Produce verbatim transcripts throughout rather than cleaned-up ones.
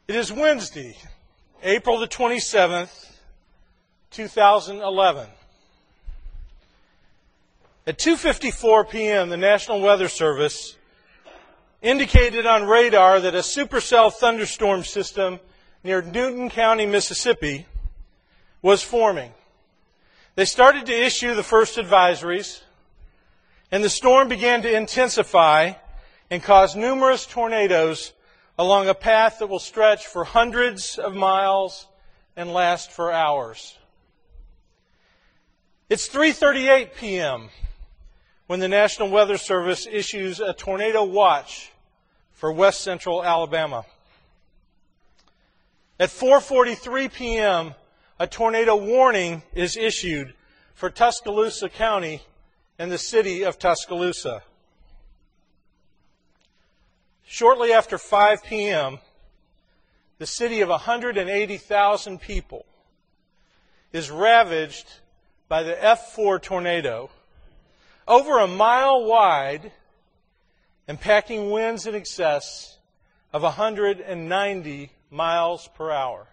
It is Wednesday, April the twenty-seventh, two thousand eleven. At two fifty-four p.m., the National Weather Service indicated on radar that a supercell thunderstorm system near Newton County, Mississippi, was forming. They started to issue the first advisories, and the storm began to intensify and cause numerous tornadoes along a path that will stretch for hundreds of miles and last for hours. It's three thirty-eight p.m. when the National Weather Service issues a tornado watch for west central Alabama. At four forty-three p.m., a tornado warning is issued for Tuscaloosa County and the city of Tuscaloosa. Shortly after five p.m., the city of one hundred eighty thousand people is ravaged by the F four tornado, over a mile wide and packing winds in excess of one hundred ninety miles per hour.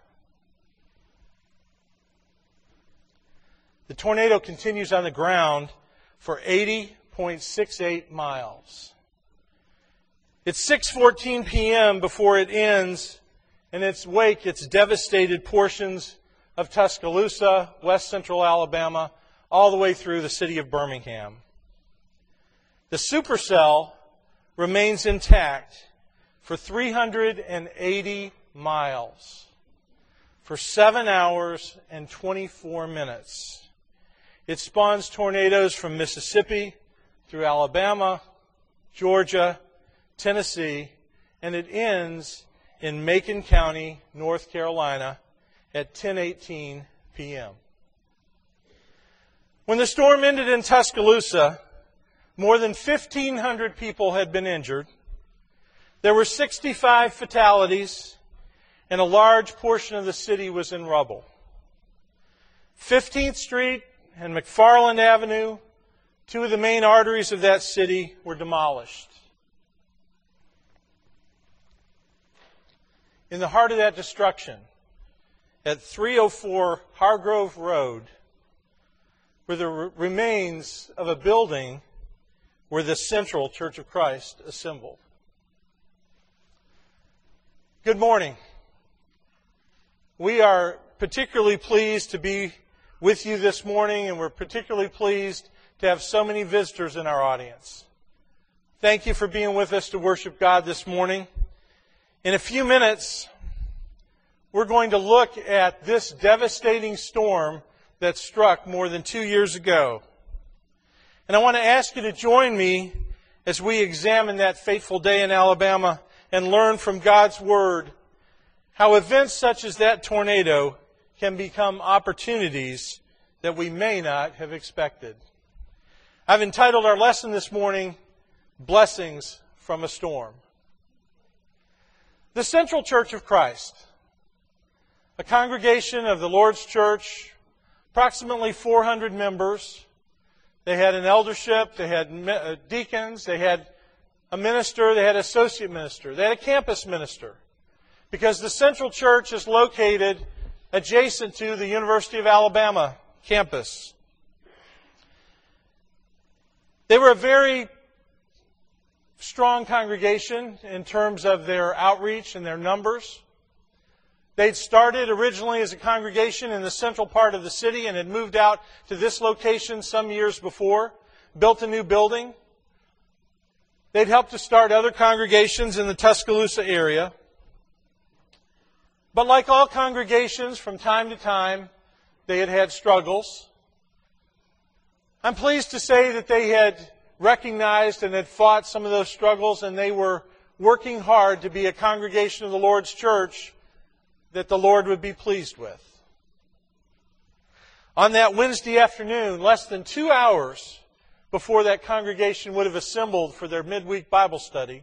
The tornado continues on the ground for eighty point six eight miles. It's six fourteen p.m. before it ends. In its wake, it's devastated portions of Tuscaloosa, west central Alabama, all the way through the city of Birmingham. The supercell remains intact for three hundred eighty miles, for seven hours and twenty-four minutes. It spawns tornadoes from Mississippi through Alabama, Georgia, Tennessee, and it ends in Macon County, North Carolina at ten eighteen p.m. When the storm ended in Tuscaloosa, more than fifteen hundred people had been injured. There were sixty-five fatalities, and a large portion of the city was in rubble. fifteenth Street and McFarland Avenue, two of the main arteries of that city, were demolished. In the heart of that destruction, at three oh four Hargrove Road, were the remains of a building where the Central Church of Christ assembled. Good morning. We are particularly pleased to be with you this morning, and we're particularly pleased to have so many visitors in our audience. Thank you for being with us to worship God this morning. In a few minutes, we're going to look at this devastating storm that struck more than two years ago. And I want to ask you to join me as we examine that fateful day in Alabama and learn from God's Word how events such as that tornado can become opportunities that we may not have expected. I've entitled our lesson this morning, Blessings from a Storm. The Central Church of Christ, a congregation of the Lord's Church, approximately four hundred members. They had an eldership, they had deacons, they had a minister, they had an associate minister, they had a campus minister. Because the Central Church is located adjacent to the University of Alabama campus. They were a very strong congregation in terms of their outreach and their numbers. They'd started originally as a congregation in the central part of the city and had moved out to this location some years before, built a new building. They'd helped to start other congregations in the Tuscaloosa area. But like all congregations, from time to time, they had had struggles. I'm pleased to say that they had recognized and had fought some of those struggles, and they were working hard to be a congregation of the Lord's church that the Lord would be pleased with. On that Wednesday afternoon, less than two hours before that congregation would have assembled for their midweek Bible study,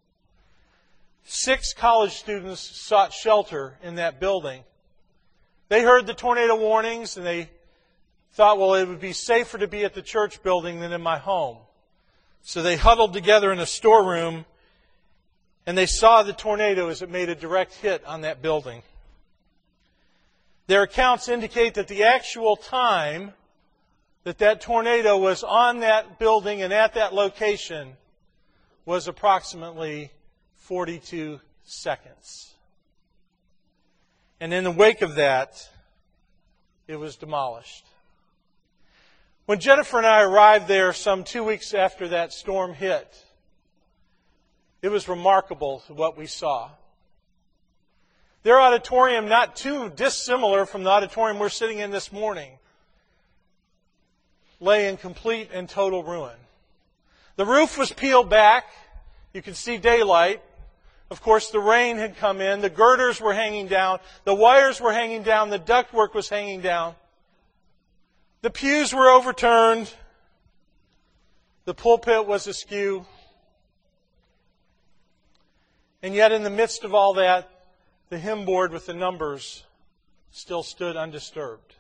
six college students sought shelter in that building. They heard the tornado warnings and they thought, well, it would be safer to be at the church building than in my home. So they huddled together in a storeroom And they saw the tornado as it made a direct hit on that building. Their accounts indicate that the actual time that that tornado was on that building and at that location was approximately forty-two seconds. And in the wake of that, it was demolished. When Jennifer and I arrived there some two weeks after that storm hit, it was remarkable what we saw. Their auditorium, not too dissimilar from the auditorium we're sitting in this morning, lay in complete and total ruin. The roof was peeled back. You could see daylight. Of course, the rain had come in. The girders were hanging down. The wires were hanging down. The ductwork was hanging down. The pews were overturned. The pulpit was askew. And yet, in the midst of all that, the hymn board with the numbers still stood undisturbed.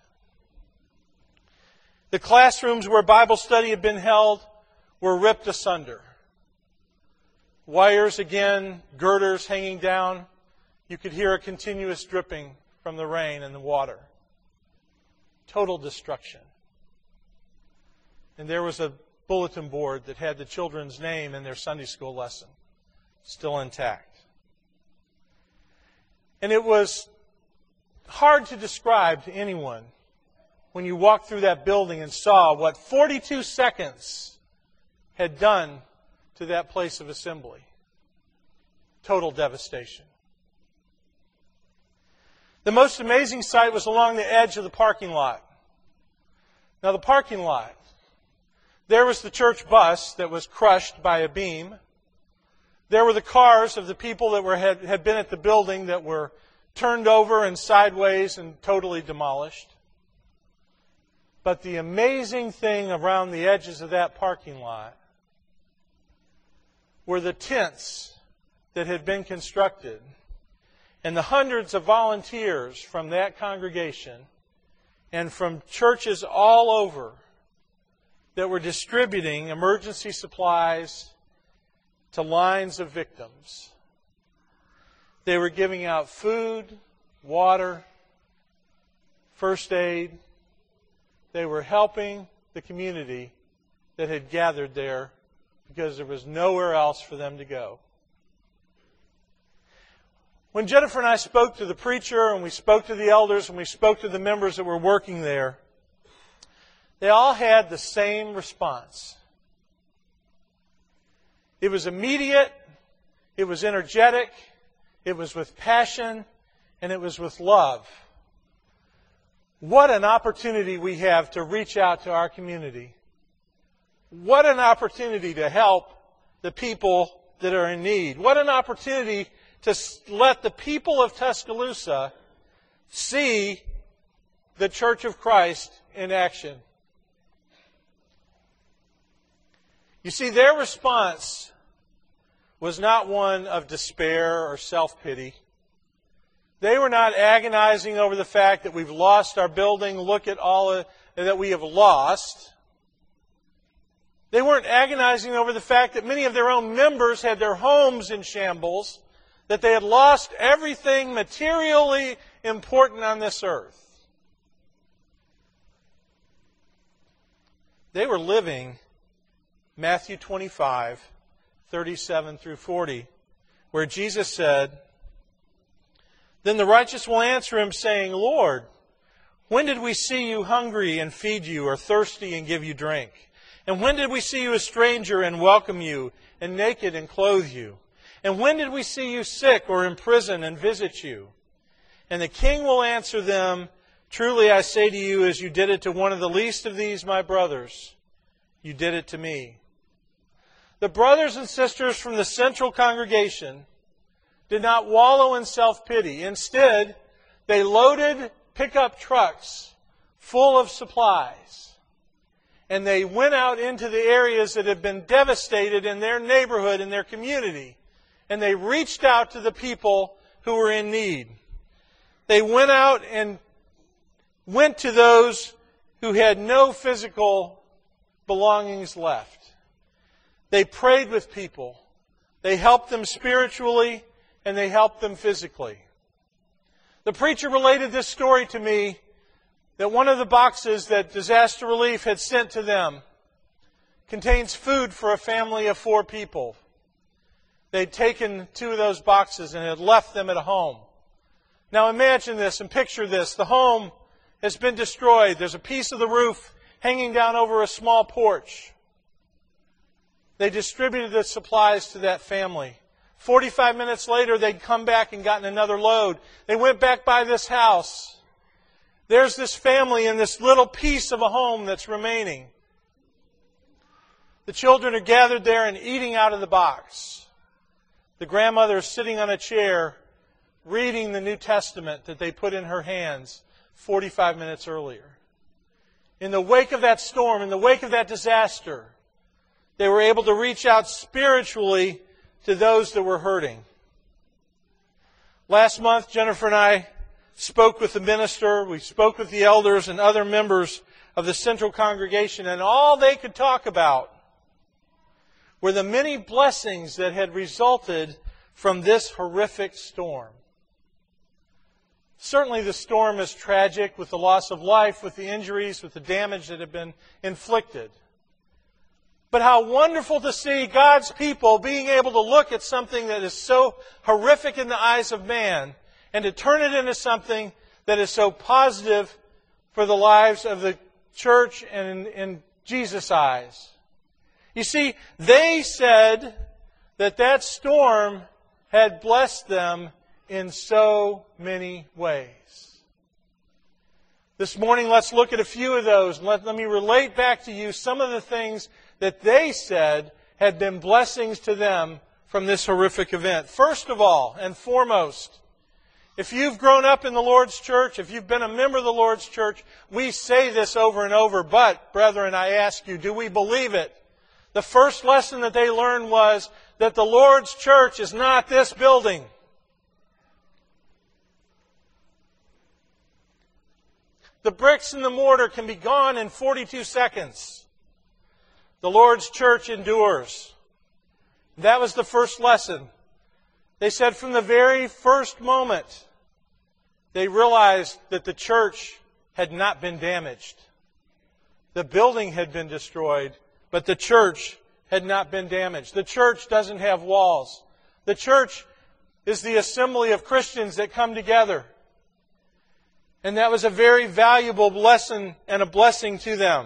The classrooms where Bible study had been held were ripped asunder. Wires again, girders hanging down. You could hear a continuous dripping from the rain and the water. Total destruction. And there was a bulletin board that had the children's name in their Sunday school lesson, still intact. And it was hard to describe to anyone when you walked through that building and saw what forty-two seconds had done to that place of assembly. Total devastation. The most amazing sight was along the edge of the parking lot. Now, the parking lot, there was the church bus that was crushed by a beam. There were the cars of the people that were had, had been at the building that were turned over and sideways and totally demolished. But the amazing thing around the edges of that parking lot were the tents that had been constructed and the hundreds of volunteers from that congregation and from churches all over that were distributing emergency supplies to lines of victims. They were giving out food, water, first aid. They were helping the community that had gathered there because there was nowhere else for them to go. When Jennifer and I spoke to the preacher and we spoke to the elders and we spoke to the members that were working there, they all had the same response. It was immediate, it was energetic, it was with passion, and it was with love. What an opportunity we have to reach out to our community. What an opportunity to help the people that are in need. What an opportunity to let the people of Tuscaloosa see the Church of Christ in action. You see, their response was not one of despair or self-pity. They were not agonizing over the fact that we've lost our building, look at all that we have lost. They weren't agonizing over the fact that many of their own members had their homes in shambles, that they had lost everything materially important on this earth. They were living Matthew twenty-five, thirty-seven through forty, where Jesus said, "Then the righteous will answer him, saying, Lord, when did we see you hungry and feed you, or thirsty and give you drink? And when did we see you a stranger and welcome you, and naked and clothe you? And when did we see you sick or in prison and visit you?" And the king will answer them, "Truly I say to you, as you did it to one of the least of these my brothers, you did it to me." The brothers and sisters from the central congregation did not wallow in self-pity. Instead, they loaded pickup trucks full of supplies. And they went out into the areas that had been devastated in their neighborhood, in their community. And they reached out to the people who were in need. They went out and went to those who had no physical belongings left. They prayed with people. They helped them spiritually, and they helped them physically. The preacher related this story to me, that one of the boxes that Disaster Relief had sent to them contains food for a family of four people. They'd taken two of those boxes and had left them at a home. Now imagine this and picture this. The home has been destroyed. There's a piece of the roof hanging down over a small porch. They distributed the supplies to that family. Forty-five minutes later, they'd come back and gotten another load. They went back by this house. There's this family in this little piece of a home that's remaining. The children are gathered there and eating out of the box. The grandmother is sitting on a chair reading the New Testament that they put in her hands forty-five minutes earlier. In the wake of that storm, in the wake of that disaster, they were able to reach out spiritually to those that were hurting. Last month, Jennifer and I spoke with the minister, we spoke with the elders and other members of the central congregation, and all they could talk about were the many blessings that had resulted from this horrific storm. Certainly the storm is tragic, with the loss of life, with the injuries, with the damage that had been inflicted. But how wonderful to see God's people being able to look at something that is so horrific in the eyes of man and to turn it into something that is so positive for the lives of the church and in, in Jesus' eyes. You see, they said that that storm had blessed them in so many ways. This morning, let's look at a few of those. Let, let me relate back to you some of the things that they said had been blessings to them from this horrific event. First of all, and foremost, if you've grown up in the Lord's church, if you've been a member of the Lord's church, we say this over and over, but, brethren, I ask you, do we believe it? The first lesson that they learned was that the Lord's church is not this building. The bricks and the mortar can be gone in forty-two seconds. The Lord's church endures. That was the first lesson. They said from the very first moment, they realized that the church had not been damaged. The building had been destroyed, but the church had not been damaged. The church doesn't have walls. The church is the assembly of Christians that come together. And that was a very valuable lesson and a blessing to them.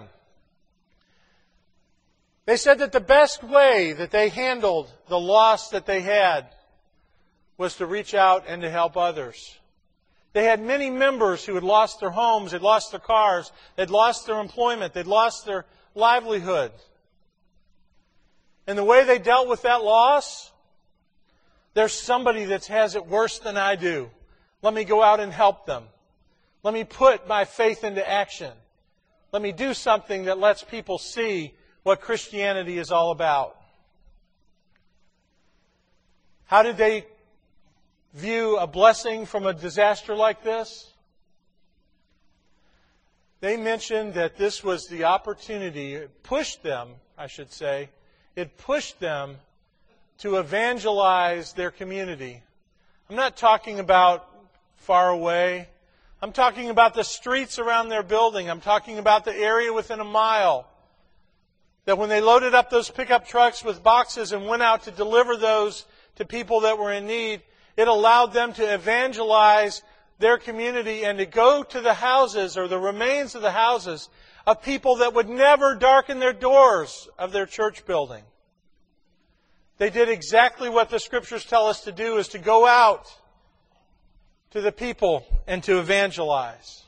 They said that the best way that they handled the loss that they had was to reach out and to help others. They had many members who had lost their homes, had lost their cars, they'd lost their employment, they'd lost their livelihood. And the way they dealt with that loss, there's somebody that has it worse than I do. Let me go out and help them. Let me put my faith into action. Let me do something that lets people see what Christianity is all about. How did they view a blessing from a disaster like this? They mentioned that this was the opportunity, it pushed them, I should say, it pushed them to evangelize their community. I'm not talking about far away. I'm talking about the streets around their building. I'm talking about the area within a mile. That when they loaded up those pickup trucks with boxes and went out to deliver those to people that were in need, it allowed them to evangelize their community and to go to the houses or the remains of the houses of people that would never darken their doors of their church building. They did exactly what the Scriptures tell us to do, is to go out to the people and to evangelize.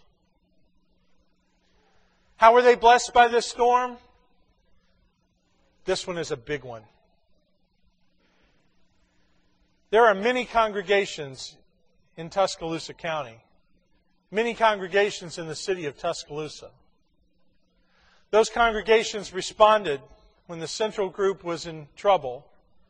How were they blessed by this storm? This one is a big one. There are many congregations in Tuscaloosa County, many congregations in the city of Tuscaloosa. Those congregations responded when the central group was in trouble.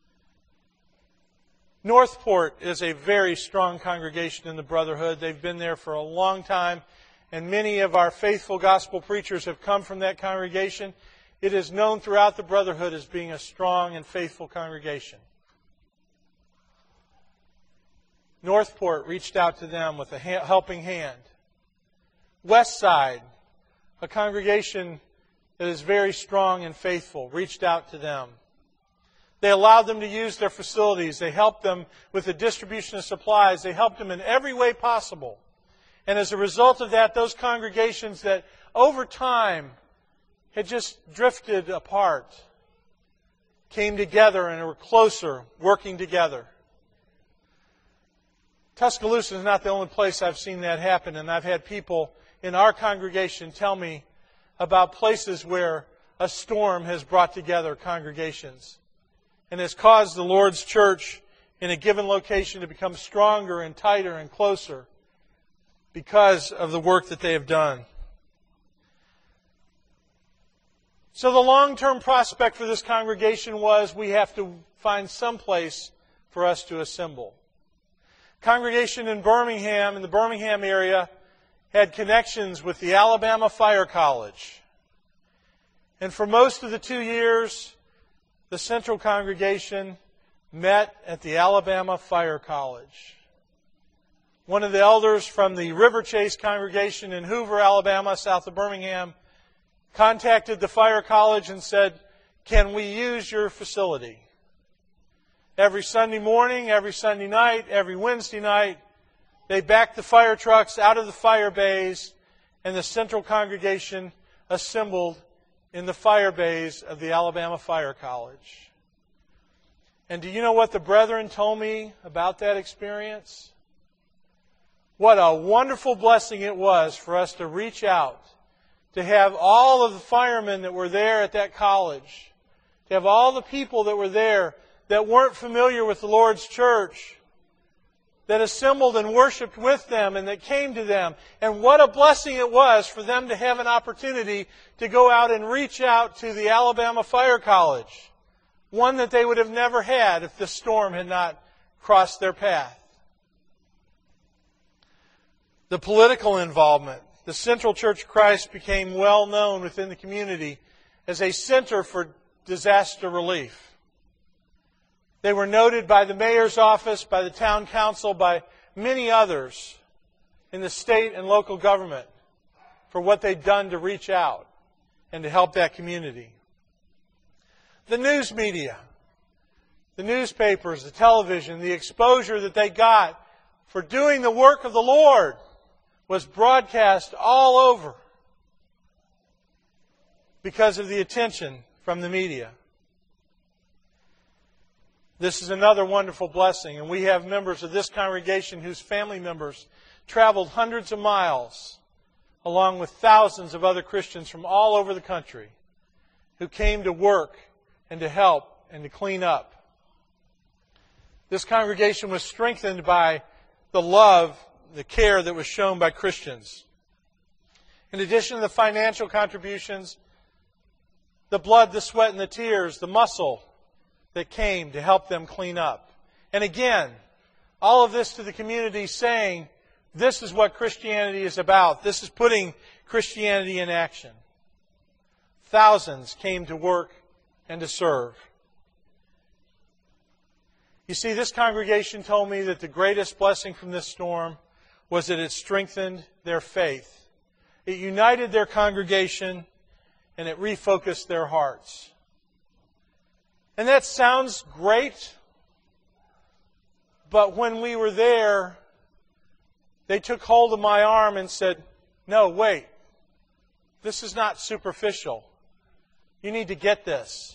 Northport is a very strong congregation in the Brotherhood. They've been there for a long time, and many of our faithful gospel preachers have come from that congregation. It is known throughout the Brotherhood as being a strong and faithful congregation. Northport reached out to them with a helping hand. Westside, a congregation that is very strong and faithful, reached out to them. They allowed them to use their facilities. They helped them with the distribution of supplies. They helped them in every way possible. And as a result of that, those congregations that over time had just drifted apart came together and were closer, working together. Tuscaloosa is not the only place I've seen that happen, and I've had people in our congregation tell me about places where a storm has brought together congregations and has caused the Lord's church in a given location to become stronger and tighter and closer because of the work that they have done. So the long-term prospect for this congregation was we have to find some place for us to assemble. Congregation in Birmingham, in the Birmingham area, had connections with the Alabama Fire College. And for most of the two years, the central congregation met at the Alabama Fire College. One of the elders from the River Chase congregation in Hoover, Alabama, south of Birmingham, contacted the Fire College and said, "Can we use your facility?" Every Sunday morning, every Sunday night, every Wednesday night, they backed the fire trucks out of the fire bays, and the central congregation assembled in the fire bays of the Alabama Fire College. And do you know what the brethren told me about that experience? What a wonderful blessing it was for us to reach out, to have all of the firemen that were there at that college, to have all the people that were there that weren't familiar with the Lord's church, that assembled and worshiped with them and that came to them. And what a blessing it was for them to have an opportunity to go out and reach out to the Alabama Fire College, one that they would have never had if the storm had not crossed their path. The political involvement. The Central Church of Christ became well known within the community as a center for disaster relief. They were noted by the mayor's office, by the town council, by many others in the state and local government for what they'd done to reach out and to help that community. The news media, the newspapers, the television, the exposure that they got for doing the work of the Lord was broadcast all over because of the attention from the media. This is another wonderful blessing, and we have members of this congregation whose family members traveled hundreds of miles along with thousands of other Christians from all over the country who came to work and to help and to clean up. This congregation was strengthened by the love, the care that was shown by Christians. In addition to the financial contributions, the blood, the sweat, and the tears, the muscle that came to help them clean up. And again, all of this to the community saying, this is what Christianity is about. This is putting Christianity in action. Thousands came to work and to serve. You see, this congregation told me that the greatest blessing from this storm was that it strengthened their faith. It united their congregation and it refocused their hearts. And that sounds great, but when we were there, they took hold of my arm and said, "No, wait, this is not superficial. You need to get this.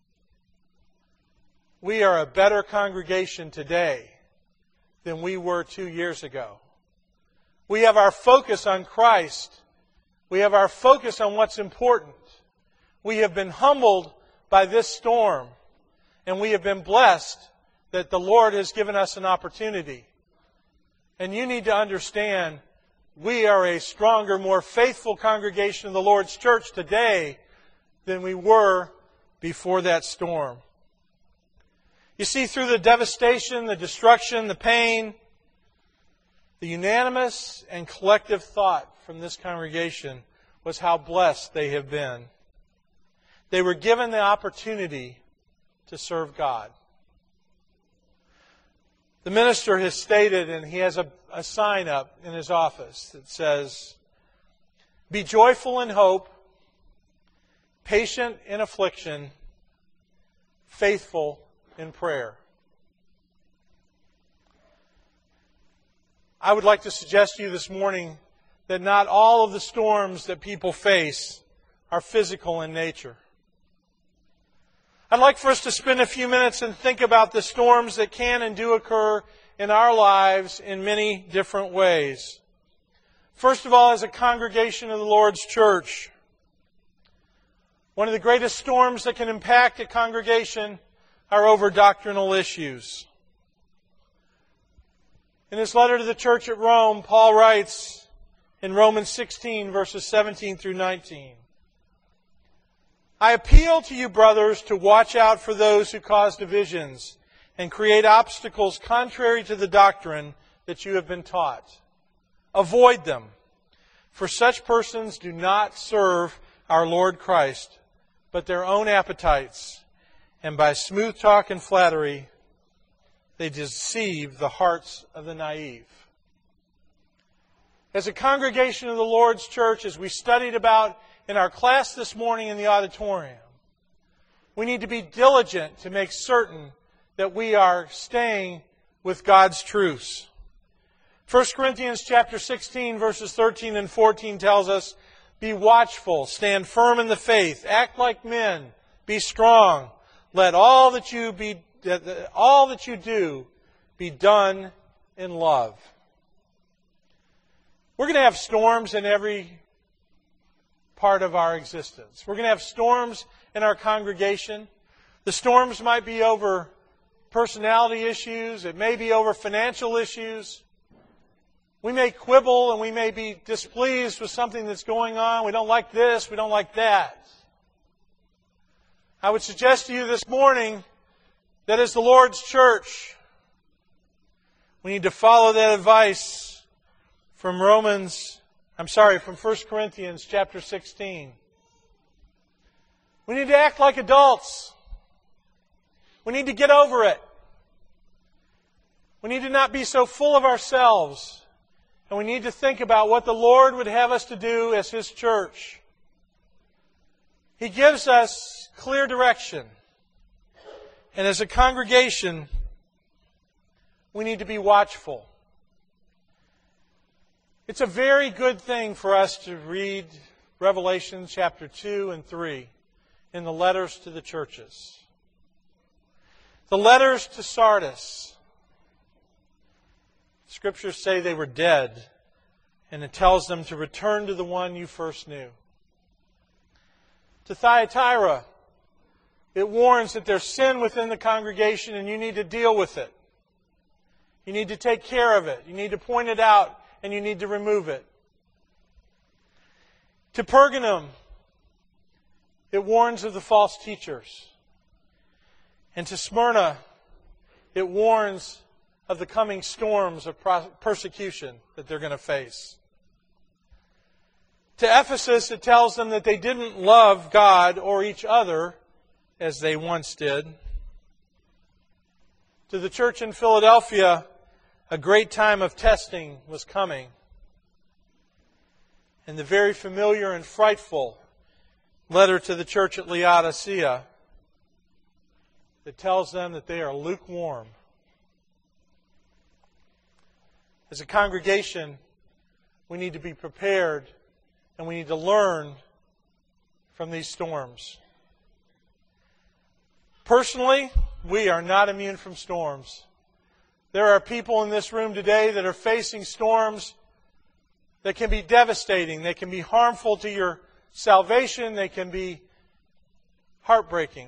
We are a better congregation today than we were two years ago. We have our focus on Christ. We have our focus on what's important. We have been humbled by this storm. And we have been blessed that the Lord has given us an opportunity. And you need to understand, we are a stronger, more faithful congregation of the Lord's church today than we were before that storm." You see, through the devastation, the destruction, the pain, the unanimous and collective thought from this congregation was how blessed they have been. They were given the opportunity to serve God. The minister has stated, and he has a, a sign up in his office that says, "Be joyful in hope, patient in affliction, faithful in prayer." I would like to suggest to you this morning that not all of the storms that people face are physical in nature. I'd like for us to spend a few minutes and think about the storms that can and do occur in our lives in many different ways. First of all, as a congregation of the Lord's church, one of the greatest storms that can impact a congregation are over doctrinal issues. In his letter to the church at Rome, Paul writes in Romans sixteen, verses seventeen through nineteen, "I appeal to you, brothers, to watch out for those who cause divisions and create obstacles contrary to the doctrine that you have been taught. Avoid them, for such persons do not serve our Lord Christ, but their own appetites, and by smooth talk and flattery, they deceive the hearts of the naive." As a congregation of the Lord's church, as we studied about in our class this morning in the auditorium, we need to be diligent to make certain that we are staying with God's truths. First Corinthians chapter sixteen, verses thirteen and fourteen tells us, "Be watchful, stand firm in the faith, act like men, be strong. Let all that you be all that you do be done in love." We're going to have storms in every part of our existence. We're going to have storms in our congregation. The storms might be over personality issues. It may be over financial issues. We may quibble and we may be displeased with something that's going on. We don't like this. We don't like that. I would suggest to you this morning that as the Lord's church, we need to follow that advice from Romans, I'm sorry, from First Corinthians chapter sixteen. We need to act like adults. We need to get over it. We need to not be so full of ourselves. And we need to think about what the Lord would have us to do as His church. He gives us clear direction. And as a congregation, we need to be watchful. It's a very good thing for us to read Revelation chapter two and three in the letters to the churches. The letters to Sardis, Scriptures say they were dead, and it tells them to return to the one you first knew. To Thyatira, it warns that there's sin within the congregation and you need to deal with it. You need to take care of it. You need to point it out and you need to remove it. To Pergamum, it warns of the false teachers. And to Smyrna, it warns of the coming storms of persecution that they're going to face. To Ephesus, it tells them that they didn't love God or each other as they once did. To the church in Philadelphia, a great time of testing was coming. And the very familiar and frightful letter to the church at Laodicea that tells them that they are lukewarm. As a congregation, we need to be prepared and we need to learn from these storms. Personally, we are not immune from storms. There are people in this room today that are facing storms that can be devastating. They can be harmful to your salvation. They can be heartbreaking.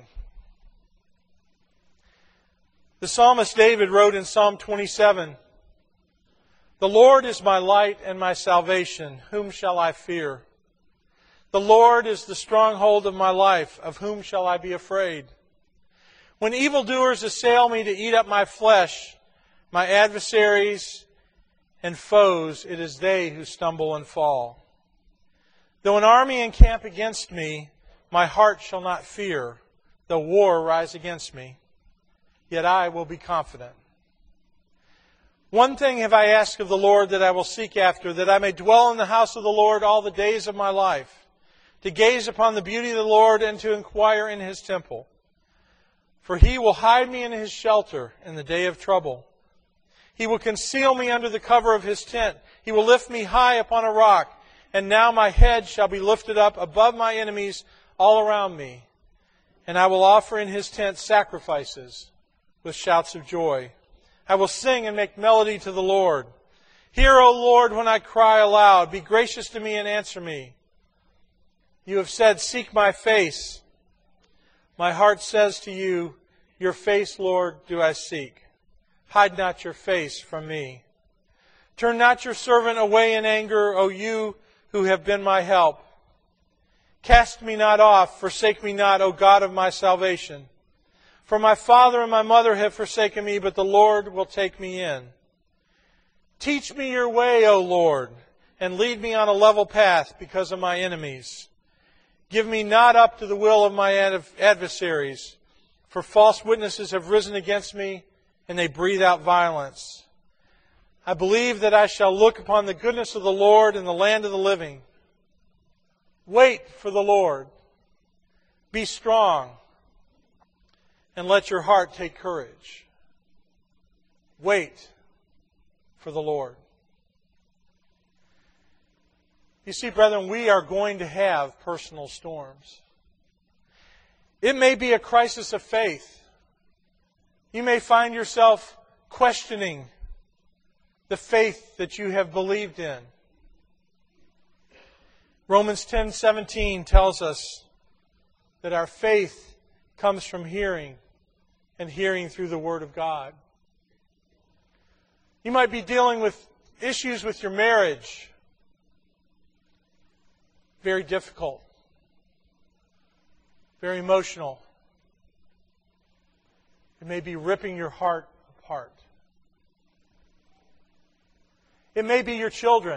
The psalmist David wrote in Psalm twenty-seven, "The Lord is my light and my salvation. Whom shall I fear? The Lord is the stronghold of my life. Of whom shall I be afraid? When evildoers assail me to eat up my flesh, my adversaries and foes, it is they who stumble and fall. Though an army encamp against me, my heart shall not fear. Though war rise against me, yet I will be confident. One thing have I asked of the Lord that I will seek after, that I may dwell in the house of the Lord all the days of my life, to gaze upon the beauty of the Lord and to inquire in His temple. For He will hide me in His shelter in the day of trouble. He will conceal me under the cover of His tent. He will lift me high upon a rock. And now my head shall be lifted up above my enemies all around me. And I will offer in His tent sacrifices with shouts of joy. I will sing and make melody to the Lord. Hear, O Lord, when I cry aloud. Be gracious to me and answer me. You have said, seek my face. My heart says to you, your face, Lord, do I seek. Hide not your face from me. Turn not your servant away in anger, O you who have been my help. Cast me not off, forsake me not, O God of my salvation. For my father and my mother have forsaken me, but the Lord will take me in. Teach me your way, O Lord, and lead me on a level path because of my enemies. Give me not up to the will of my adversaries, for false witnesses have risen against me, and they breathe out violence. I believe that I shall look upon the goodness of the Lord in the land of the living. Wait for the Lord. Be strong, and let your heart take courage. Wait for the Lord. You see, brethren, we are going to have personal storms. It may be a crisis of faith. You may find yourself questioning the faith that you have believed in. Romans ten seventeen tells us that our faith comes from hearing, and hearing through the Word of God. You might be dealing with issues with your marriage. Very difficult. Very emotional. It may be ripping your heart apart. It may be your children.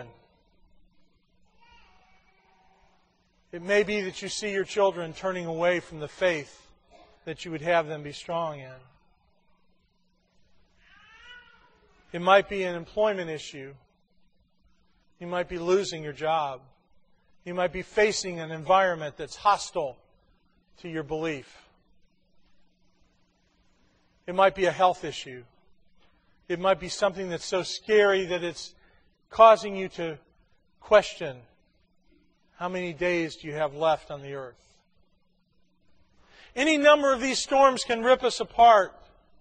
It may be that you see your children turning away from the faith that you would have them be strong in. It might be an employment issue. You might be losing your job. You might be facing an environment that's hostile to your belief. It might be a health issue. It might be something that's so scary that it's causing you to question, how many days do you have left on the earth? Any number of these storms can rip us apart.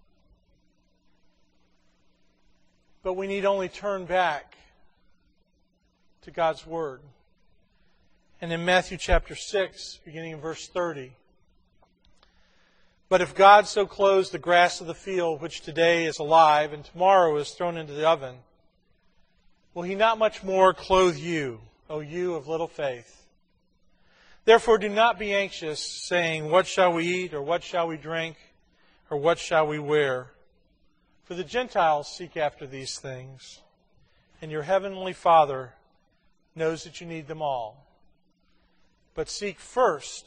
But we need only turn back to God's Word. And in Matthew chapter six, beginning in verse thirty, but if God so clothes the grass of the field, which today is alive and tomorrow is thrown into the oven, will He not much more clothe you, O you of little faith? Therefore do not be anxious, saying, what shall we eat, or what shall we drink, or what shall we wear? For the Gentiles seek after these things, and your heavenly Father knows that you need them all. But seek first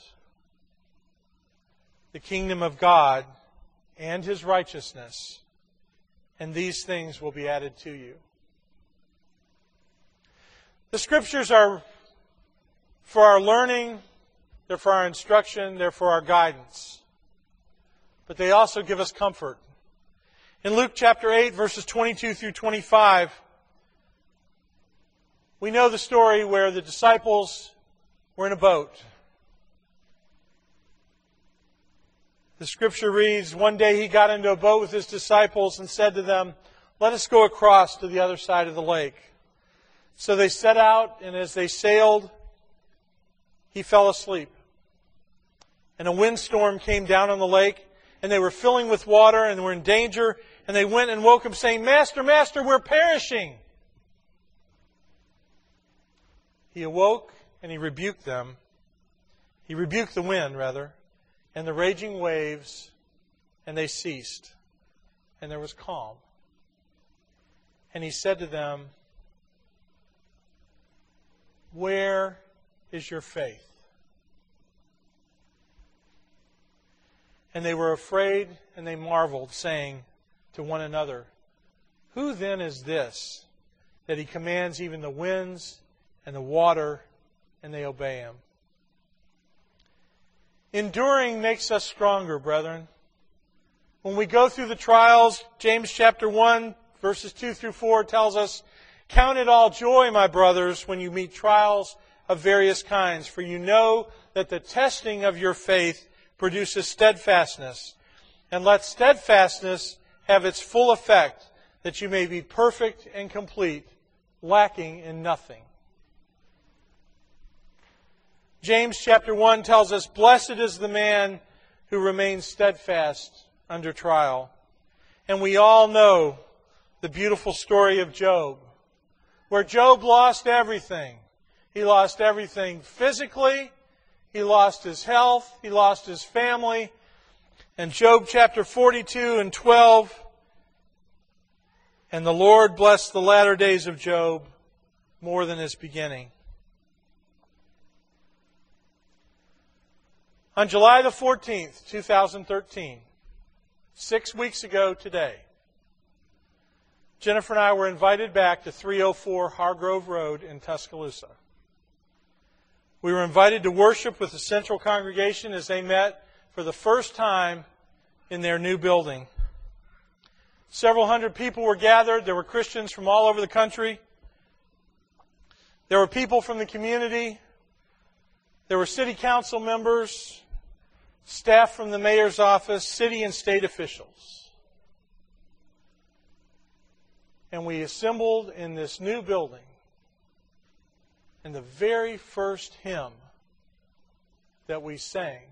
the kingdom of God and His righteousness, and these things will be added to you. The Scriptures are for our learning, they're for our instruction, they're for our guidance. But they also give us comfort. In Luke chapter eight, verses twenty-two through twenty-five, we know the story where the disciples were in a boat. The Scripture reads, one day He got into a boat with His disciples and said to them, let us go across to the other side of the lake. So they set out, and as they sailed, He fell asleep. And a windstorm came down on the lake, and they were filling with water and were in danger. And they went and woke Him, saying, Master, Master, we're perishing. He awoke and He rebuked them. He rebuked the wind, rather, and the raging waves, and they ceased. And there was calm. And He said to them, where is your faith? And they were afraid, and they marveled, saying to one another, Who then is this that he commands even the winds and the water, and they obey him? Enduring makes us stronger, brethren. When we go through the trials, James chapter one, verses two through four tells us, "Count it all joy, my brothers, when you meet trials of various kinds, for you know that the testing of your faith produces steadfastness. And let steadfastness have its full effect, that you may be perfect and complete, lacking in nothing." James chapter one tells us, "Blessed is the man who remains steadfast under trial." And we all know the beautiful story of Job, where Job lost everything. He lost everything physically. He lost his health. He lost his family. And Job chapter forty-two and twelve, "And the Lord blessed the latter days of Job more than his beginning." On July the fourteenth, two thousand thirteen, six weeks ago today, Jennifer and I were invited back to three oh four Hargrove Road in Tuscaloosa. We were invited to worship with the Central congregation as they met for the first time in their new building. Several hundred people were gathered. There were Christians from all over the country. There were people from the community. There were city council members, staff from the mayor's office, city and state officials. And we assembled in this new building. And the very first hymn that we sang,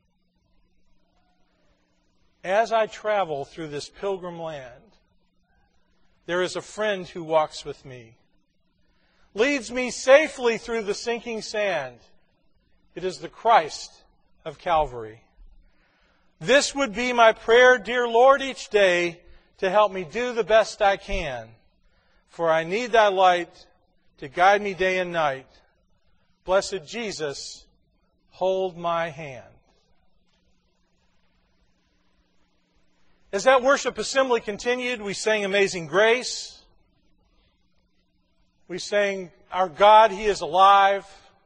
"As I travel through this pilgrim land, there is a friend who walks with me, leads me safely through the sinking sand. It is the Christ of Calvary. This would be my prayer, dear Lord, each day, to help me do the best I can. For I need Thy light to guide me day and night. Blessed Jesus, hold my hand." As that worship assembly continued, we sang Amazing Grace. We sang, "Our God, He is alive."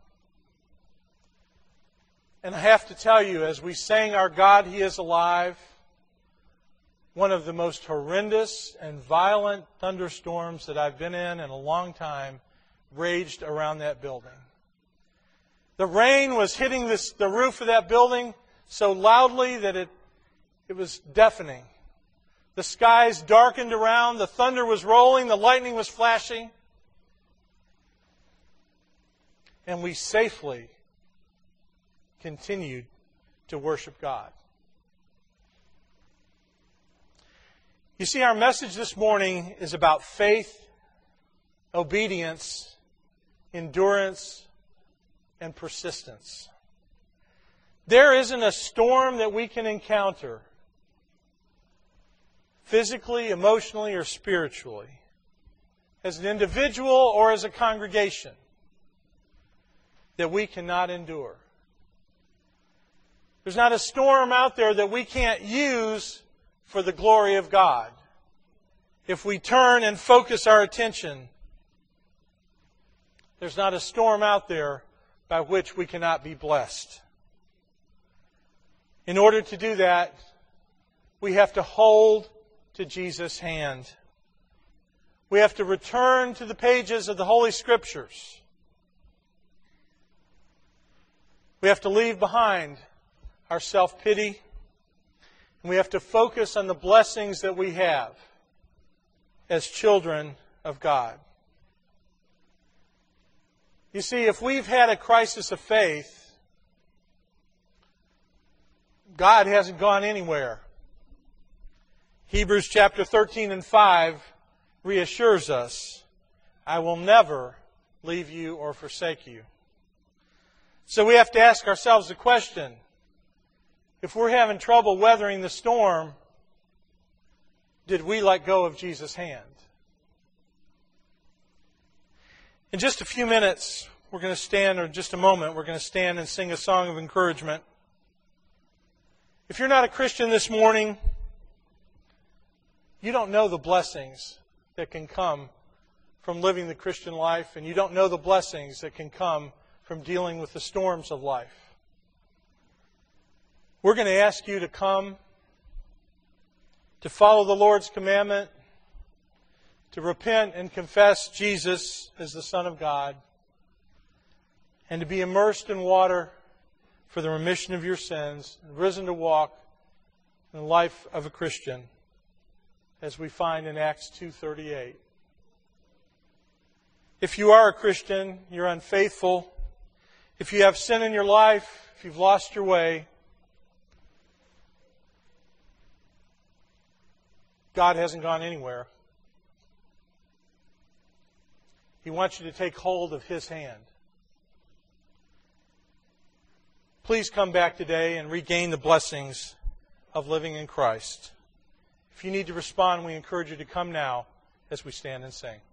And I have to tell you, as we sang "Our God, He is alive," one of the most horrendous and violent thunderstorms that I've been in in a long time raged around that building. The rain was hitting this, the roof of that building so loudly that it, it was deafening. The skies darkened around, the thunder was rolling, the lightning was flashing. And we safely continued to worship God. You see, our message this morning is about faith, obedience, endurance, and persistence. There isn't a storm that we can encounter, physically, emotionally, or spiritually, as an individual or as a congregation, that we cannot endure. There's not a storm out there that we can't use for the glory of God if we turn and focus our attention. There's not a storm out there by which we cannot be blessed. In order to do that, we have to hold to Jesus' hand. We have to return to the pages of the Holy Scriptures. We have to leave behind our self-pity, and we have to focus on the blessings that we have as children of God. You see, if we've had a crisis of faith, God hasn't gone anywhere. Hebrews chapter thirteen and five reassures us, "I will never leave you or forsake you." So we have to ask ourselves the question, if we're having trouble weathering the storm, did we let go of Jesus' hand? In just a few minutes, we're going to stand, or just a moment, we're going to stand and sing a song of encouragement. If you're not a Christian this morning, you don't know the blessings that can come from living the Christian life, and you don't know the blessings that can come from dealing with the storms of life. We're going to ask you to come, to follow the Lord's commandment, to repent and confess Jesus as the Son of God, and to be immersed in water for the remission of your sins, and risen to walk in the life of a Christian, as we find in Acts two thirty-eight. If you are a Christian, you're unfaithful, if you have sin in your life, if you've lost your way, God hasn't gone anywhere. He wants you to take hold of His hand. Please come back today and regain the blessings of living in Christ. If you need to respond, we encourage you to come now as we stand and sing.